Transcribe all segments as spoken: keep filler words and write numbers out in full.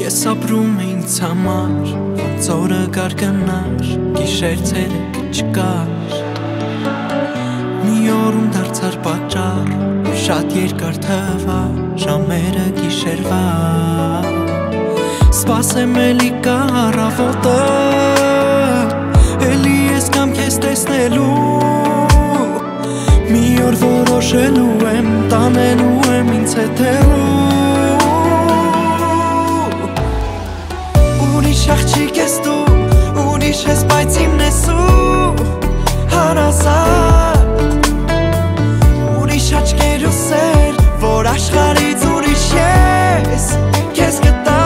Ես ապրում է ինձ համար, ոնց օրը կարգանար, գիշեր ցերեկ չկար։ Մի օրում դարձար պատճառ, շատ երկար թվա, ժամերը գիշերվա։ Սպասեմ էլի կա առավոտը, էլի ես կամ քեզ տեսնելու։ Մի օր որոշելու եմ, տանելու եմ ինձ հետ հեռու։ Ուրիշ աղջիկ ես դու, ուրիշ ես բայց իմն ես ու հարազատ։ Ուրիշ աչքեր ու սեր, որ աշխարհից ուրիշ ես քեզ գտա։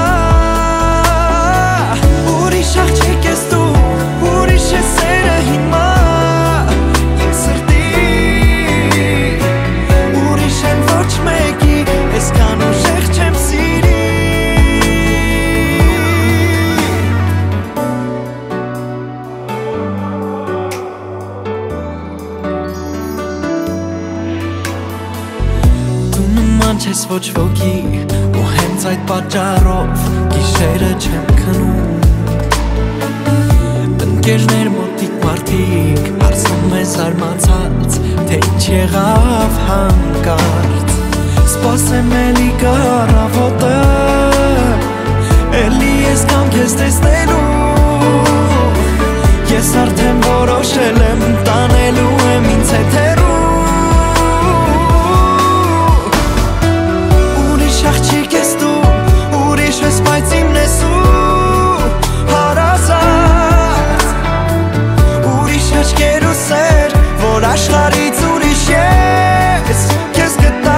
Ուրիշ աղջիկ ես դու, ուրիշ ես սերը հիմա իմ սրտի։ Ուրիշ են ոչ մեկի, այսքան ուժեղ չեմ սիրի։ Չես ոչ ոքի ու հենց այդ պատճառով գիշերը չեմ քնում։ Ընկերներ մոտիկ մարդիկ հարցնում ես զարմացած, թե ինչ եղավ հանկարծ։ Սպասեմ էլի կա առավոտը, էլի ես կամ քեզ տեսնելու։ Ես արդեն որոշել եմ, տանելու եմ ինձ հետ հեռու։ Աղջիկ ես դու, ուրիշ ես բայց իմն ես ու հարազատ։ Ուրիշ աչքեր ու սեր, որ աշխարհից ուրիշ ես քեզ գտա։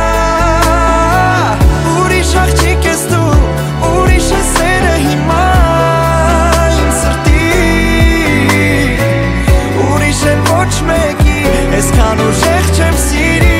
Ուրիշ աղջիկ ես դու, ուրիշ ես սերը հիմա իմ սրտի։ Ուրիշ են ոչ մեկի, այսքան ուժեղ չեմ սիրի։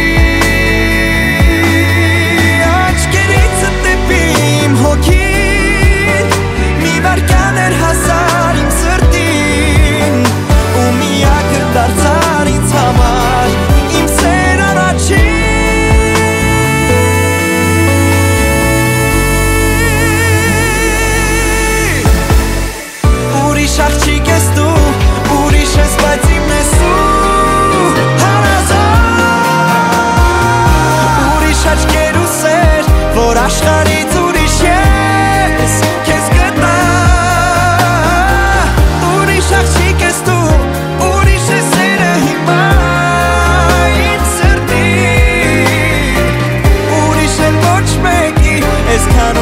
Աշխարհից ուրիշ ես քեզ գտա։ Ուրիշ աղջիկ ես դու, ուրիշ ես սերը հիմա իմ սրտի։ Ուրիշ են ոչ մեկի, այսքան